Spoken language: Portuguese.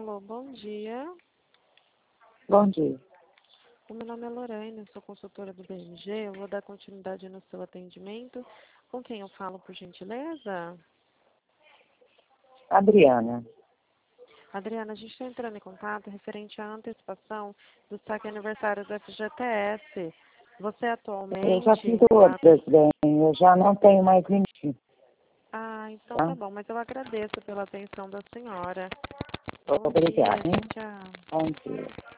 Alô, bom dia. Bom dia. O meu nome é Lorraine, eu sou consultora do BMG. Eu vou dar continuidade no seu atendimento. Com quem eu falo, por gentileza? Adriana. Adriana, a gente está entrando em contato referente à antecipação do saque aniversário do FGTS. Você atualmente... Eu já fiz outras, bem. Eu já não tenho mais limite. Ah, então Tá? tá bom, mas eu agradeço pela atenção da senhora. Obrigada, Bom dia, hein? tchau. Bom dia.